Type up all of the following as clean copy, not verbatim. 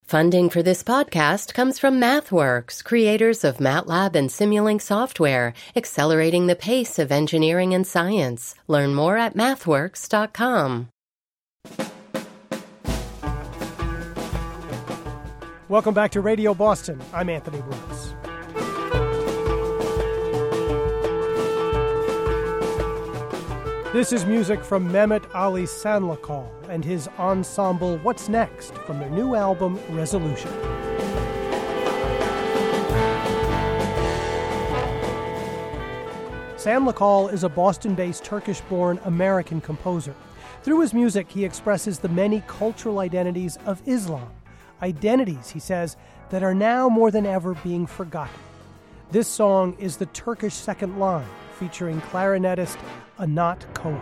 Funding for this podcast comes from MathWorks, creators of MATLAB and Simulink software, accelerating the pace of engineering and science. Learn more at mathworks.com. Welcome back to Radio Boston. I'm Anthony Brooks. This is music from Mehmet Ali Sanlakal and his ensemble What's Next from their new album Resolution. Sanlakal is a Boston-based Turkish-born American composer. Through his music, he expresses the many cultural identities of Islam. Identities, he says, that are now more than ever being forgotten. This song is the Turkish Second Line, featuring clarinetist Anat Cohen.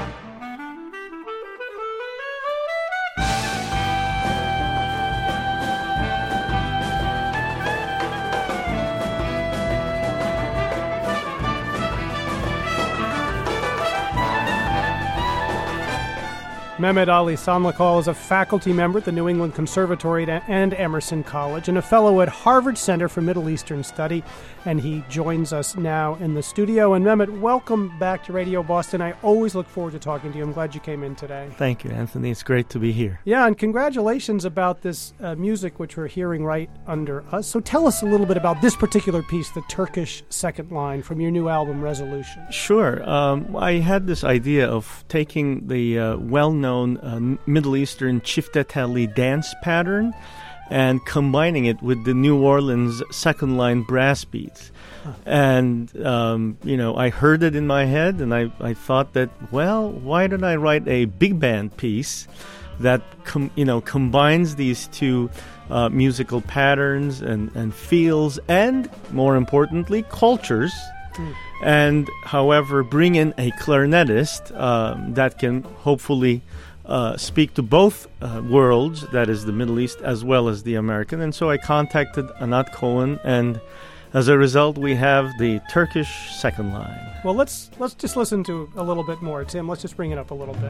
Mehmet Ali Sanlakal is a faculty member at the New England Conservatory and Emerson College and a fellow at Harvard Center for Middle Eastern Study, and he joins us now in the studio. And Mehmet, welcome back to Radio Boston. I always look forward to talking to you. I'm glad you came in today. Thank you, Anthony. It's great to be here. Yeah, and congratulations about this music which we're hearing right under us. So tell us a little bit about this particular piece, the Turkish Second Line, from your new album, Resolution. Sure. I had this idea of taking the well-known Middle Eastern chifteteli dance pattern and combining it with the New Orleans second line brass beats. And, I heard it in my head and I thought that, well, why don't I write a big band piece that, combines these two musical patterns and feels and, more importantly, cultures. And, however, bring in a clarinetist that can hopefully speak to both worlds, that is the Middle East as well as the American. And so I contacted Anat Cohen, and as a result, we have the Turkish Second Line. Well, let's just listen to a little bit more. Tim, let's just bring it up a little bit.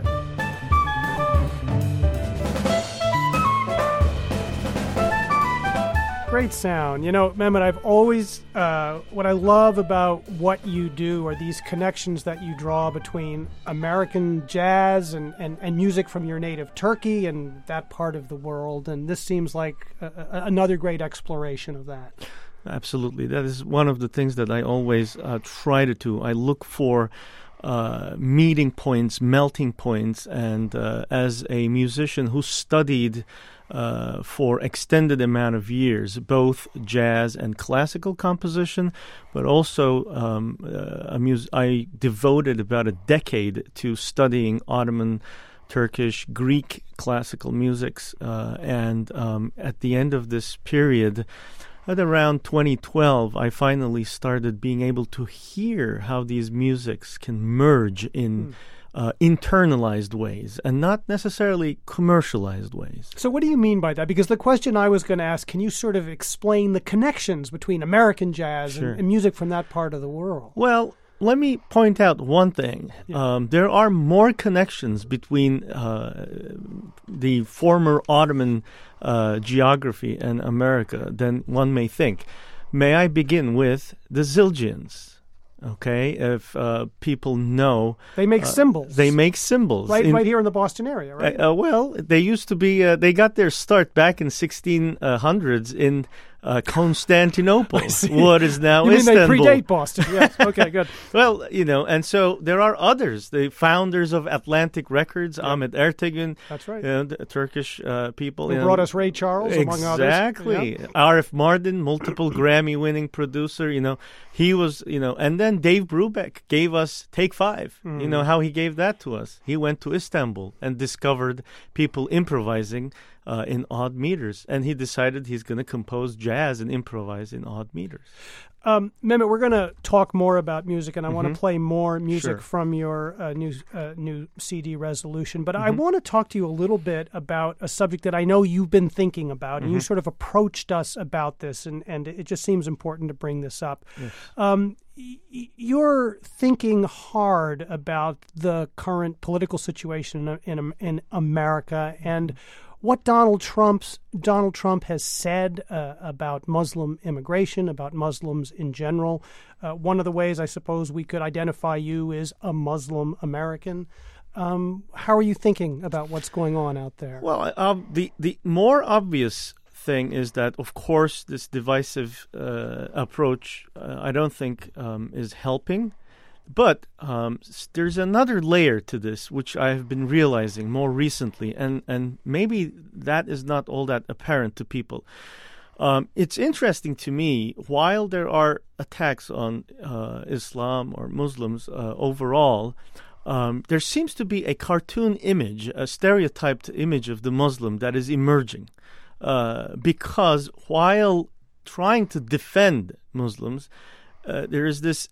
Great sound. You know, Mehmet, I've always, what I love about what you do are these connections that you draw between American jazz and music from your native Turkey and that part of the world. And this seems like another great exploration of that. Absolutely. That is one of the things that I always try to do. I look for meeting points, melting points, and as a musician who studied for extended amount of years, both jazz and classical composition, but also I devoted about a decade to studying Ottoman, Turkish, Greek classical musics, and at the end of this period, at around 2012, I finally started being able to hear how these musics can merge in internalized ways and not necessarily commercialized ways. So what do you mean by that? Because the question I was going to ask, can you sort of explain the connections between American jazz and music from that part of the world? Well, let me point out one thing. Yeah. There are more connections between the former Ottoman geography and America than one may think. May I begin with the Zildjians? Okay, if people know... They make cymbals. They make cymbals. Right here in the Boston area, right? Well, they used to be... they got their start back in 1600s in Constantinople, what is now you mean Istanbul. They predate Boston, yes. Okay, good. Well, and so there are others. The founders of Atlantic Records, Ahmet Ertegun. That's right. The Turkish people. Who brought us Ray Charles, among others. Exactly. Yeah. Arif Mardin, multiple Grammy-winning producer, he was, and then Dave Brubeck gave us Take Five. You know how he gave that to us. He went to Istanbul and discovered people improvising in odd meters, and he decided he's going to compose jazz and improvise in odd meters. Mehmet, we're going to talk more about music, and I want to play more music from your new CD, Resolution. But I want to talk to you a little bit about a subject that I know you've been thinking about, and you sort of approached us about this, and it just seems important to bring this up. Yes. You're thinking hard about the current political situation in America, and what Donald Trump has said about Muslim immigration, about Muslims in general. One of the ways I suppose we could identify you is a Muslim American. How are you thinking about what's going on out there? Well, the more obvious thing is that, of course, this divisive approach I don't think is helping. But there's another layer to this, which I have been realizing more recently, and maybe that is not all that apparent to people. It's interesting to me, while there are attacks on Islam or Muslims overall, there seems to be a cartoon image, a stereotyped image of the Muslim that is emerging. Because while trying to defend Muslims, there is this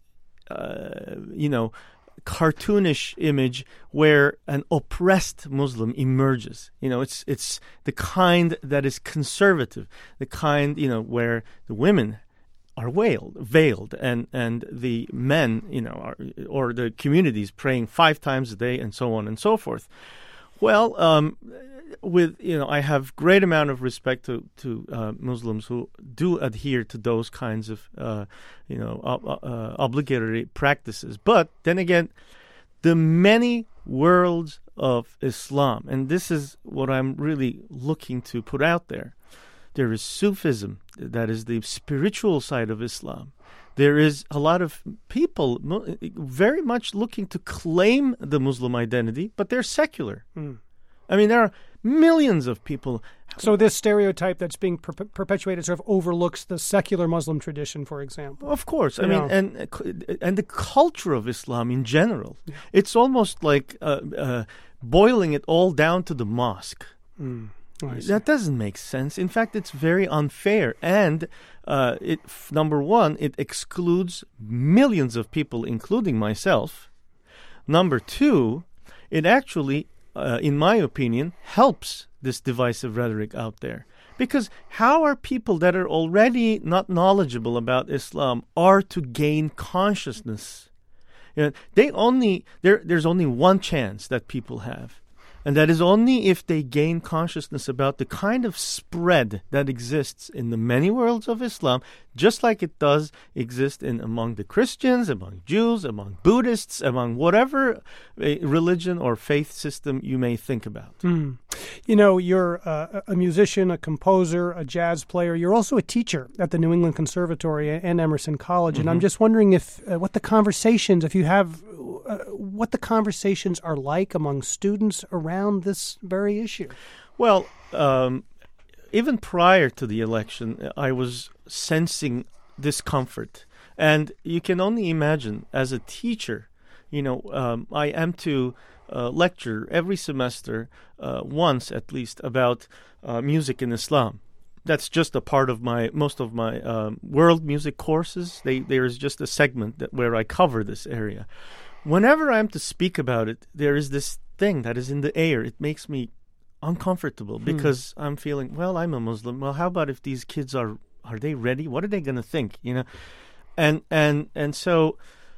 cartoonish image where an oppressed Muslim emerges. It's the kind that is conservative, the kind, where the women are veiled, and the men, or the communities praying 5 times a day, and so on and so forth. Well, I have great amount of respect to Muslims who do adhere to those kinds of obligatory practices. But then again, the many worlds of Islam, and this is what I'm really looking to put out there. There is Sufism, that is the spiritual side of Islam. There is a lot of people very much looking to claim the Muslim identity, but they're secular. I mean, there are millions of people. So this stereotype that's being perpetuated sort of overlooks the secular Muslim tradition, for example. Of course. I mean, and the culture of Islam in general. Yeah. It's almost like boiling it all down to the mosque. That doesn't make sense. In fact, it's very unfair. And number one, it excludes millions of people, including myself. Number two, it actually, in my opinion, helps this divisive rhetoric out there. Because how are people that are already not knowledgeable about Islam are to gain consciousness? There's only one chance that people have. And that is only if they gain consciousness about the kind of spread that exists in the many worlds of Islam, just like it does exist among the Christians, among Jews, among Buddhists, among whatever religion or faith system you may think about. You're a musician, a composer, a jazz player. You're also a teacher at the New England Conservatory and Emerson College. And I'm just wondering what the conversations are like among students around this very issue. Well, even prior to the election, I was sensing discomfort. And you can only imagine, as a teacher, I am to lecture every semester, once at least, about music in Islam. That's just a part of most of my world music courses. There is just a segment where I cover this area. Whenever I'm to speak about it, there is this thing that is in the air. It makes me uncomfortable because I'm feeling, well, I'm a Muslim. Well, how about if these kids are they ready? What are they going to think? And so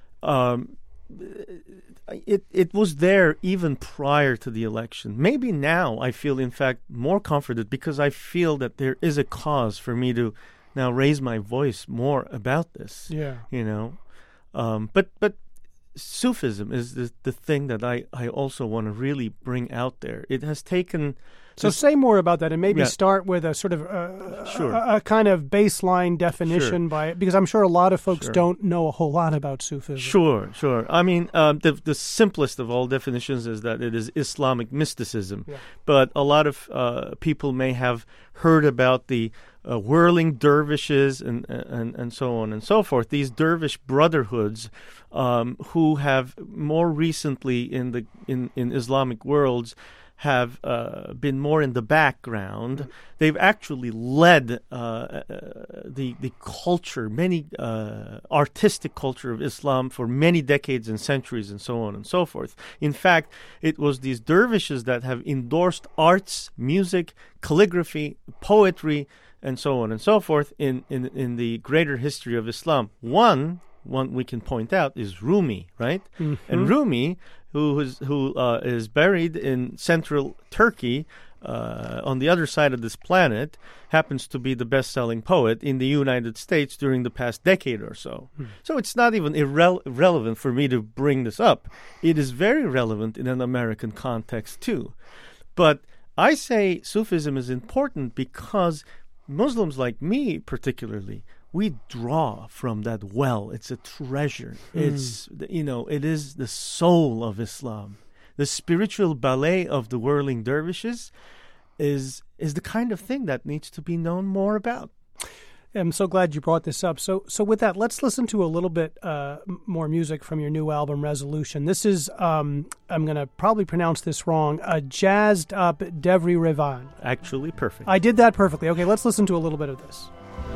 it was there even prior to the election. Maybe now I feel, in fact, more comforted because I feel that there is a cause for me to now raise my voice more about this. Yeah. But Sufism is the thing that I also want to really bring out there. It has taken... So say more about that, and maybe start with a sort of a kind of baseline definition because I'm sure a lot of folks don't know a whole lot about Sufism. Sure. I mean, the simplest of all definitions is that it is Islamic mysticism. Yeah. But a lot of people may have heard about the whirling dervishes and so on and so forth. These dervish brotherhoods who have more recently in Islamic worlds have been more in the background. They've actually led the culture, many artistic culture of Islam for many decades and centuries and so on and so forth. In fact, it was these dervishes that have endorsed arts, music, calligraphy, poetry, and so on and so forth in the greater history of Islam. One we can point out is Rumi, right? Mm-hmm. And Rumi, who is buried in central Turkey, on the other side of this planet happens to be the best-selling poet in the United States during the past decade or so. So it's not even irrelevant for me to bring this up. It is very relevant in an American context too. But I say Sufism is important because Muslims like me particularly, we draw from that well. It's a treasure. It's, it is the soul of Islam. The spiritual ballet of the whirling dervishes is the kind of thing that needs to be known more about. I'm so glad you brought this up. So with that, let's listen to a little bit more music from your new album, Resolution. This is, I'm going to probably pronounce this wrong, a jazzed up Devri Revan. Actually, perfect. I did that perfectly. Okay, let's listen to a little bit of this.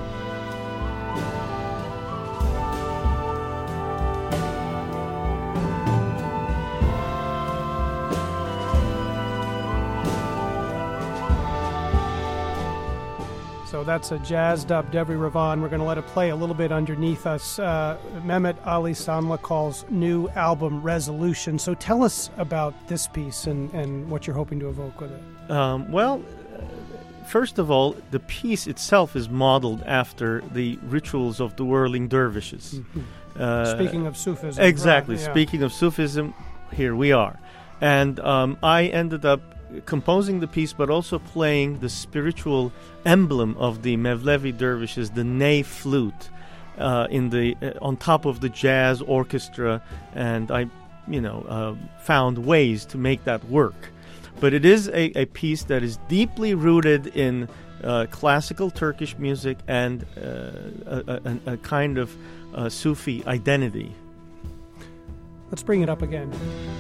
So that's a jazzed up Devri Revan. We're going to let it play a little bit underneath us. Mehmet Ali Sanlı calls new album Resolution. So tell us about this piece and what you're hoping to evoke with it. First of all, the piece itself is modeled after the rituals of the whirling dervishes. Speaking of Sufism. Exactly. Right, yeah. Speaking of Sufism, here we are. And I ended up composing the piece, but also playing the spiritual emblem of the Mevlevi dervishes, the ney flute, on top of the jazz orchestra, and I, found ways to make that work. But it is a piece that is deeply rooted in classical Turkish music and a kind of Sufi identity. Let's bring it up again.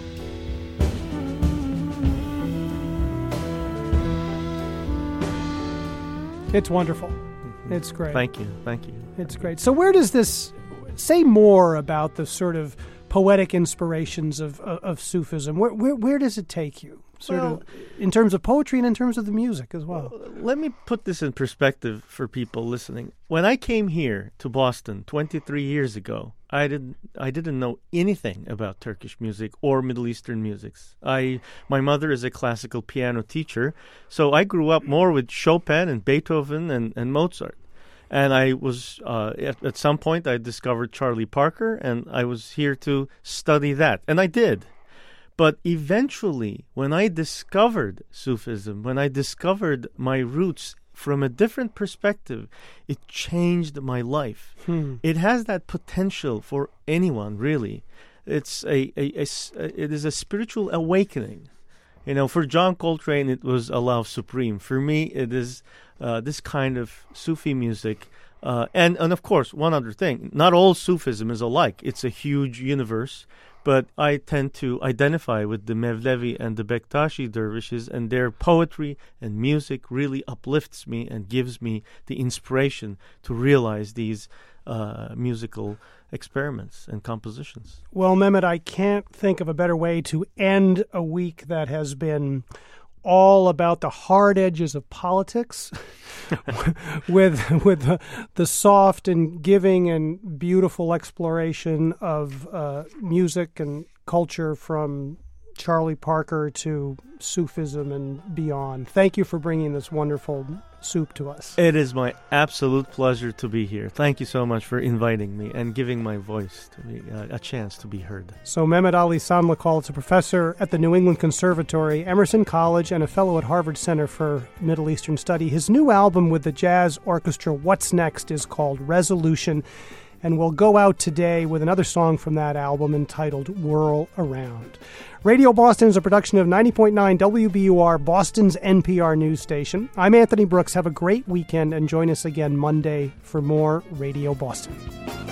It's wonderful. It's great. Thank you. It's great. So where does this say more about the sort of poetic inspirations of Sufism? Where does it take you? Sort of in terms of poetry and in terms of the music as well. Let me put this in perspective for people listening. When I came here to Boston 23 years ago, I didn't know anything about Turkish music or Middle Eastern musics. My mother is a classical piano teacher, so I grew up more with Chopin and Beethoven and Mozart. And I was at some point I discovered Charlie Parker, and I was here to study that, and I did. But eventually, when I discovered Sufism, when I discovered my roots from a different perspective, it changed my life. It has that potential for anyone, really. It is a spiritual awakening. For John Coltrane, it was a love supreme. For me, it is this kind of Sufi music. And of course, one other thing, not all Sufism is alike. It's a huge universe. But I tend to identify with the Mevlevi and the Bektashi dervishes, and their poetry and music really uplifts me and gives me the inspiration to realize these musical experiments and compositions. Well, Mehmet, I can't think of a better way to end a week that has been all about the hard edges of politics with the soft and giving and beautiful exploration of music and culture from Charlie Parker to Sufism and beyond. Thank you for bringing this wonderful soup to us. It is my absolute pleasure to be here. Thank you so much for inviting me and giving my voice to me a chance to be heard. So Mehmet Ali Sanlı is a professor at the New England Conservatory, Emerson College, and a fellow at Harvard Center for Middle Eastern Study. His new album with the jazz orchestra, What's Next, is called Resolution, and we'll go out today with another song from that album entitled Whirl Around. Radio Boston is a production of 90.9 WBUR, Boston's NPR news station. I'm Anthony Brooks. Have a great weekend and join us again Monday for more Radio Boston.